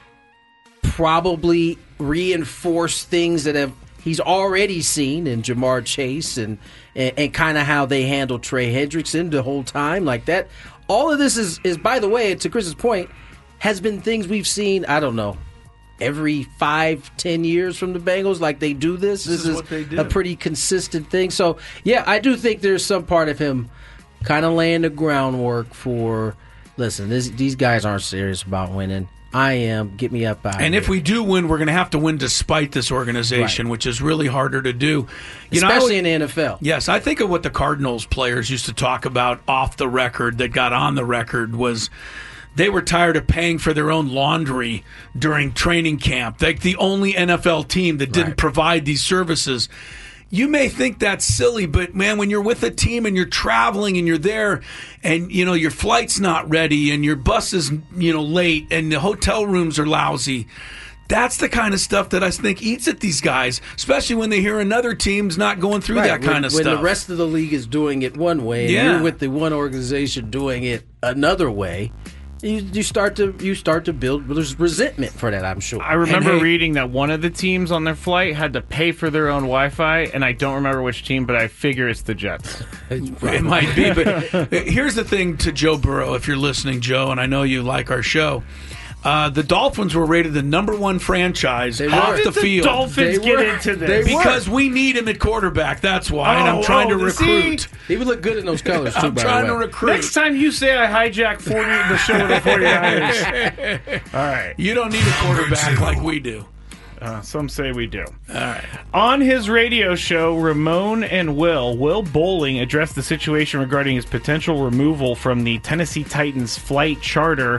probably reinforce things that he's already seen in Jamar Chase and kind of how they handled Trey Hendrickson the whole time like that. All of this is by the way, to Chris's point, has been things we've seen, I don't know, every 5-10 years from the Bengals. Like they do this. This is what they do. A pretty consistent thing. So, yeah, I do think there's some part of him kind of laying the groundwork for, listen, these guys aren't serious about winning. I am. Get me up out. And if we do win, we're going to have to win despite this organization, which is really harder to do. Especially in the NFL. Yes, I think of what the Cardinals players used to talk about off the record that got on the record was they were tired of paying for their own laundry during training camp. Like the only NFL team that didn't provide these services. You may think that's silly, but man, when you're with a team and you're traveling and you're there and, your flight's not ready and your bus is, late and the hotel rooms are lousy, that's the kind of stuff that I think eats at these guys, especially when they hear another team's not going through that kind of stuff. When the rest of the league is doing it one way and you're with the one organization doing it another way, you start to build resentment for that, I'm sure. I remember reading that one of the teams on their flight had to pay for their own Wi-Fi, and I don't remember which team, but I figure it's the Jets. It might be, but here's the thing to Joe Burrow, if you're listening, Joe, and I know you like our show. The Dolphins were rated the #1 franchise off the field. Dolphins get into this? Because we need him at quarterback. That's why. And I'm trying to recruit. He would look good in those colors, too, I'm trying to recruit. Next time you say I hijacked the show with the 49ers. All right. You don't need a quarterback like we do. Some say we do. All right. On his radio show, Ramon and Will Bowling addressed the situation regarding his potential removal from the Tennessee Titans flight charter.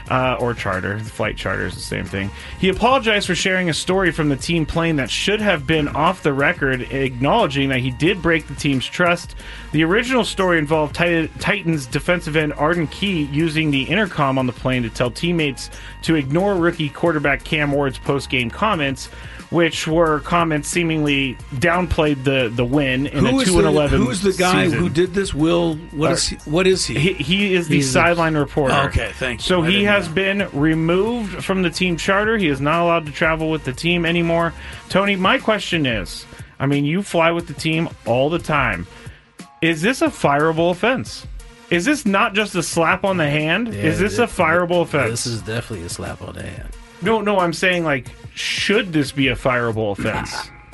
Flight charter is the same thing. He apologized for sharing a story from the team plane that should have been off the record, acknowledging that he did break the team's trust. The original story involved Titans defensive end Arden Key using the intercom on the plane to tell teammates to ignore rookie quarterback Cam Ward's post-game comments, which were comments seemingly downplayed the win in a 2-11 Who is the guy season. who did this? Will? What is he? He is the sideline reporter. Okay, thank you. So he has been removed from the team charter. He is not allowed to travel with the team anymore. Tony, my question is, you fly with the team all the time. Is this a fireable offense? Is this not just a slap on the hand? Yeah, is this a fireable offense? This is definitely a slap on the hand. No, I'm saying, should this be a fireable offense?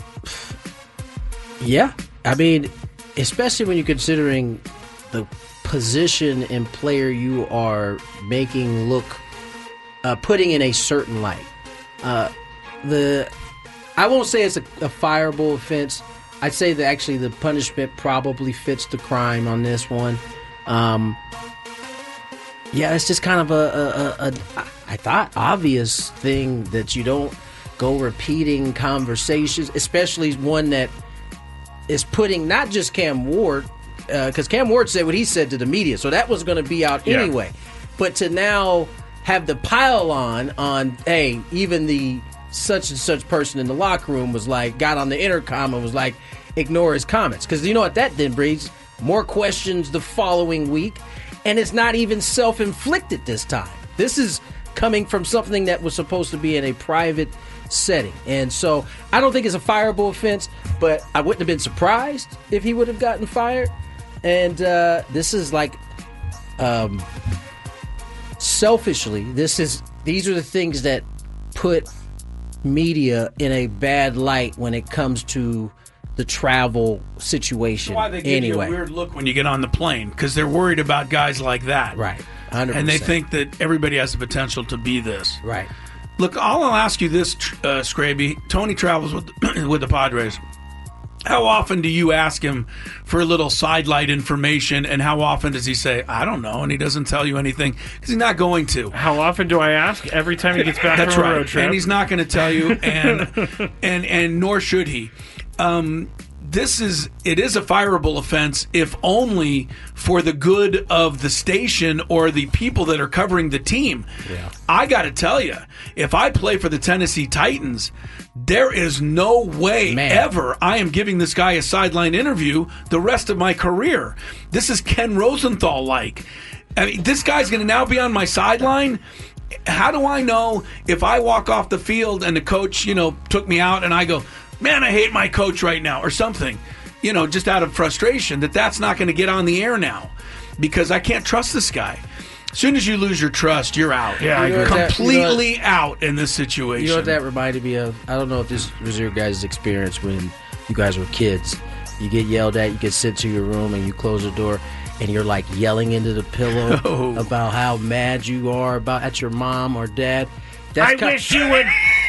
Yeah. Especially when you're considering the position and player you are making look, putting in a certain light. I won't say it's a fireable offense. I'd say that actually the punishment probably fits the crime on this one. It's just kind of I thought, obvious thing that you don't go repeating conversations, especially one that is putting not just Cam Ward, because Cam Ward said what he said to the media, so that was going to be out anyway. But to now have the pile on, hey, even the such and such person in the locker room was got on the intercom and was ignore his comments. Because you know what that then brings? More questions the following week, and it's not even self-inflicted this time. This is coming from something that was supposed to be in a private setting. And so I don't think it's a fireable offense, but I wouldn't have been surprised if he would have gotten fired. And this is selfishly, these are the things that put media in a bad light when it comes to the travel situation. That's why they give you a weird look when you get on the plane, because they're worried about guys like that. Right. 100%. And they think that everybody has the potential to be this. Right. Look, I'll ask you this, Scraby. Tony travels with the Padres. How often do you ask him for a little sidelight information, and how often does he say, I don't know, and he doesn't tell you anything because he's not going to? How often do I ask? Every time he gets back That's from a right. road trip. And he's not going to tell you, and nor should he. It is a fireable offense, if only for the good of the station or the people that are covering the team. Yeah. I got to tell you, if I play for the Tennessee Titans, there is no way ever I am giving this guy a sideline interview the rest of my career. This is Ken Rosenthal-like. This guy's going to now be on my sideline. How do I know if I walk off the field and the coach, took me out and I go, man, I hate my coach right now, or something, just out of frustration, that's not going to get on the air now because I can't trust this guy. As soon as you lose your trust, you're out. Yeah, you're completely out in this situation. You know what that reminded me of? I don't know if this was your guys' experience when you guys were kids. You get yelled at, you get sent to your room, and you close the door, and you're yelling into the pillow about how mad you are at your mom or dad. I wish you would.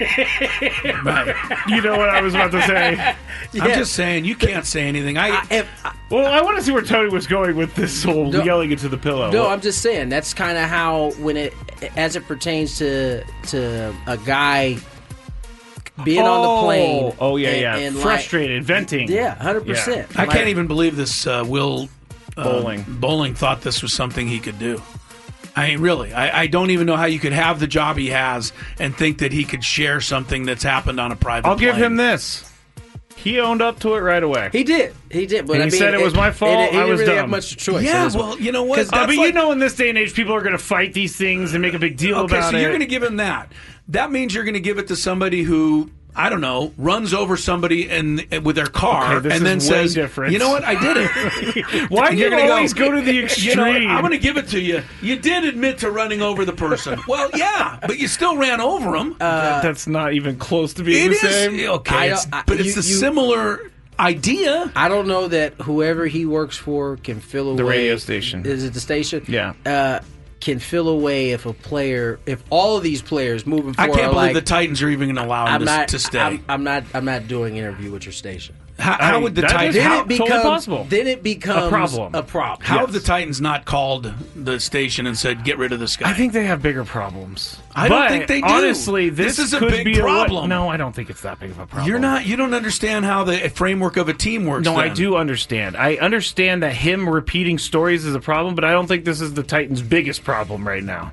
Right. You know what I was about to say. I'm just saying, you can't say anything. Well, I want to see where Tony was going with this whole yelling into the pillow. No, I'm just saying that's kind of how as it pertains to a guy being on the plane. Oh yeah, and frustrated, venting. Yeah, 100%. I can't even believe this. Will Bowling thought this was something he could do. I mean, really, I don't even know how you could have the job he has and think that he could share something that's happened on a private I'll plane. give him this. He owned up to it right away. He did. But and he said it was my fault. I was didn't really dumb. have much choice. Yeah, well, you know what? But you know, in this day and age, people are going to fight these things and make a big deal about it. Okay, so you're going to give him that. That means you're going to give it to somebody who, I don't know, runs over somebody with their car and then says, different. "You know what? I did it." Why do you always go to the extreme? You know what? I'm going to give it to you. You did admit to running over the person. Well, yeah, but you still ran over him. That's not even close to being the same. Okay, but it's a similar idea. I don't know that whoever he works for can fill away. The radio station. Is it the station? Yeah. Can fill away if all of these players moving forward. I can't believe the Titans are even going to allow him to stay. I'm not doing an interview with your station. How would the Titans? Then it becomes a problem. How have the Titans not called the station and said, "Get rid of this guy"? I think they have bigger problems. I don't think they do. Honestly, this is a could big be problem. No, I don't think it's that big of a problem. You don't understand how the framework of a team works. No, then. I do understand. I understand that him repeating stories is a problem, but I don't think this is the Titans' biggest problem right now.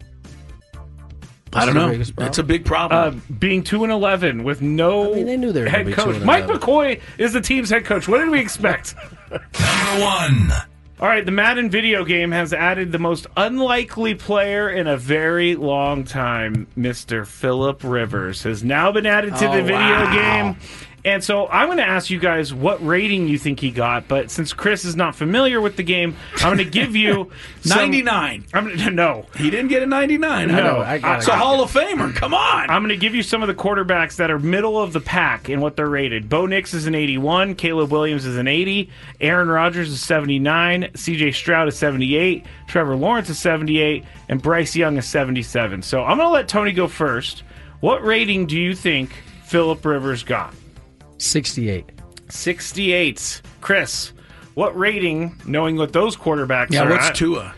I don't know. It's a big problem. Being 2-11 with no they knew they were head gonna be coach. 2-11. Mike McCoy is the team's head coach. What did we expect? Number 1. All right, the Madden video game has added the most unlikely player in a very long time. Mr. Phillip Rivers has now been added to the video game. And so I'm going to ask you guys what rating you think he got, but since Chris is not familiar with the game, I'm going to give you 99. No. He didn't get a 99. No. It's a Hall of Famer. Come on. I'm going to give you some of the quarterbacks that are middle of the pack and what they're rated. Bo Nix is an 81. Caleb Williams is an 80. Aaron Rodgers is 79. CJ Stroud is 78. Trevor Lawrence is 78. And Bryce Young is 77. So I'm going to let Tony go first. What rating do you think Phillip Rivers got? 68. 68. Chris, what rating, knowing what those quarterbacks are what's at? Tua?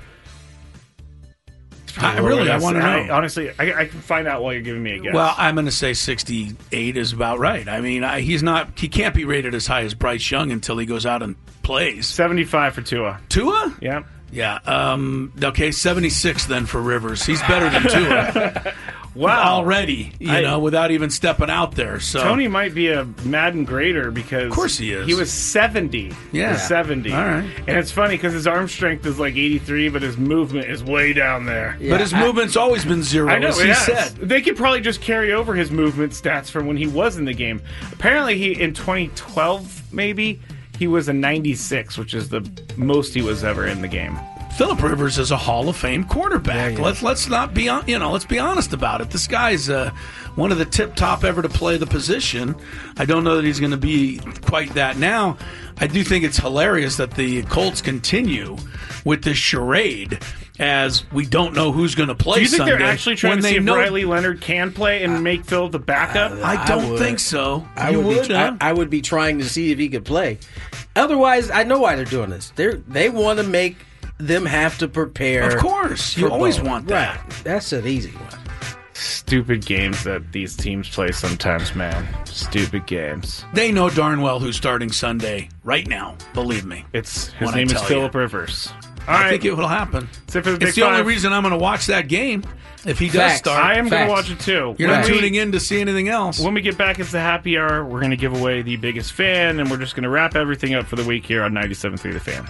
I want to know. Honestly, I can find out while you're giving me a guess. Well, I'm going to say 68 is about right. I mean, he can't be rated as high as Bryce Young until he goes out and plays. 75 for Tua. Tua? Yeah. Yeah. Okay, 76 then for Rivers. He's better than Tua. Wow. Already, without even stepping out there. So Tony might be a Madden grader because... Of course he is. He was 70. Yeah. He was 70. All right. And it's funny because his arm strength is like 83, but his movement is way down there. Yeah. But his movement's always been 0, I know, as he said. They could probably just carry over his movement stats from when he was in the game. Apparently, in 2012, maybe, he was a 96, which is the most he was ever in the game. Phillip Rivers is a Hall of Fame quarterback. Yeah. Let's not be let's be honest about it. This guy's one of the tip top ever to play the position. I don't know that he's going to be quite that now. I do think it's hilarious that the Colts continue with this charade as we don't know who's going to play. Do you think Sunday they're actually trying to see if know Riley Leonard can play and make Phil the backup? I don't think so. I would be trying to see if he could play. Otherwise, I know why they're doing this. They want to make them have to prepare. Of course. You always want that. Right. That's an easy one. Stupid games that these teams play sometimes, man. Stupid games. They know darn well who's starting Sunday right now. Believe me. His name is Phillip Rivers. I think it will happen. It's the only reason I'm going to watch that game. If he does start. I am going to watch it too. You're not tuning in to see anything else. When we get back, it's the happy hour. We're going to give away the biggest fan, and we're just going to wrap everything up for the week here on 97.3 The Fan.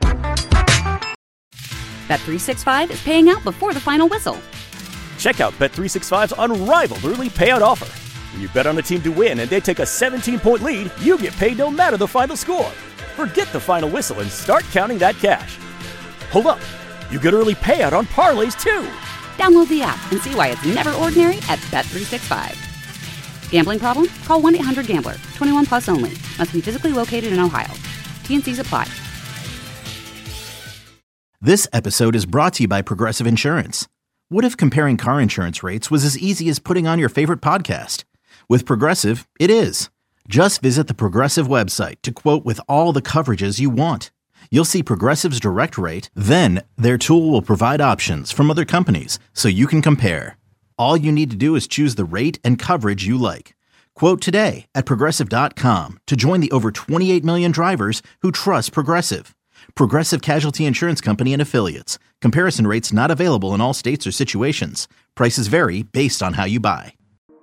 Bet365 is paying out before the final whistle. Check out Bet365's unrivaled early payout offer. When you bet on a team to win and they take a 17-point lead, you get paid no matter the final score. Forget the final whistle and start counting that cash. Hold up. You get early payout on parlays, too. Download the app and see why it's never ordinary at Bet365. Gambling problem? Call 1-800-GAMBLER. 21 plus only. Must be physically located in Ohio. T&Cs apply. This episode is brought to you by Progressive Insurance. What if comparing car insurance rates was as easy as putting on your favorite podcast? With Progressive, it is. Just visit the Progressive website to quote with all the coverages you want. You'll see Progressive's direct rate, then their tool will provide options from other companies so you can compare. All you need to do is choose the rate and coverage you like. Quote today at Progressive.com to join the over 28 million drivers who trust Progressive. Progressive Casualty Insurance Company and Affiliates. Comparison rates not available in all states or situations. Prices vary based on how you buy.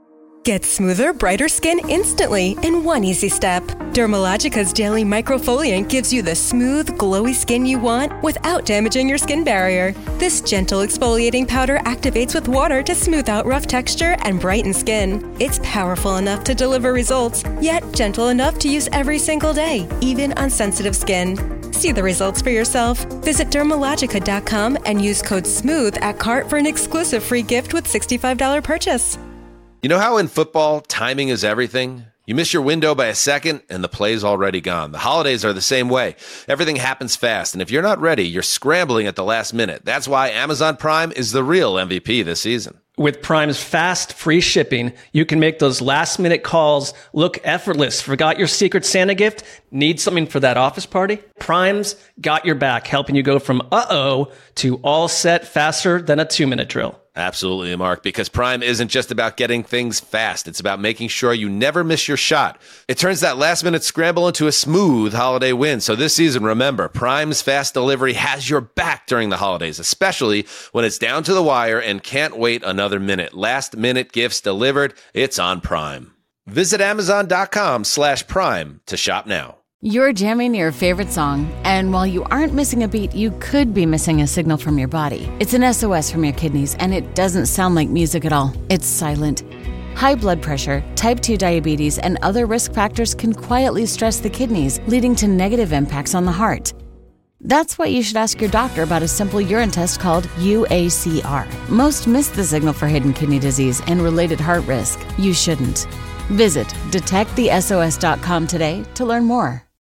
Get smoother, brighter skin instantly in one easy step. Dermalogica's Daily Microfoliant gives you the smooth, glowy skin you want without damaging your skin barrier. This gentle exfoliating powder activates with water to smooth out rough texture and brighten skin. It's powerful enough to deliver results, yet gentle enough to use every single day, even on sensitive skin. See the results for yourself. Visit Dermalogica.com and use code SMOOTH at cart for an exclusive free gift with $65 purchase. You know how in football, timing is everything? You miss your window by a second, and the play's already gone. The holidays are the same way. Everything happens fast, and if you're not ready, you're scrambling at the last minute. That's why Amazon Prime is the real MVP this season. With Prime's fast, free shipping, you can make those last-minute calls look effortless. Forgot your Secret Santa gift? Need something for that office party? Prime's got your back, helping you go from uh-oh to all set faster than a 2-minute drill. Absolutely, Mark, because Prime isn't just about getting things fast. It's about making sure you never miss your shot. It turns that last-minute scramble into a smooth holiday win. So this season, remember, Prime's fast delivery has your back during the holidays, especially when it's down to the wire and can't wait another minute. Last-minute gifts delivered, it's on Prime. Visit Amazon.com/Prime to shop now. You're jamming your favorite song, and while you aren't missing a beat, you could be missing a signal from your body. It's an SOS from your kidneys, and it doesn't sound like music at all. It's silent. High blood pressure, type 2 diabetes, and other risk factors can quietly stress the kidneys, leading to negative impacts on the heart. That's why you should ask your doctor about a simple urine test called UACR. Most miss the signal for hidden kidney disease and related heart risk. You shouldn't. Visit detectthesos.com today to learn more.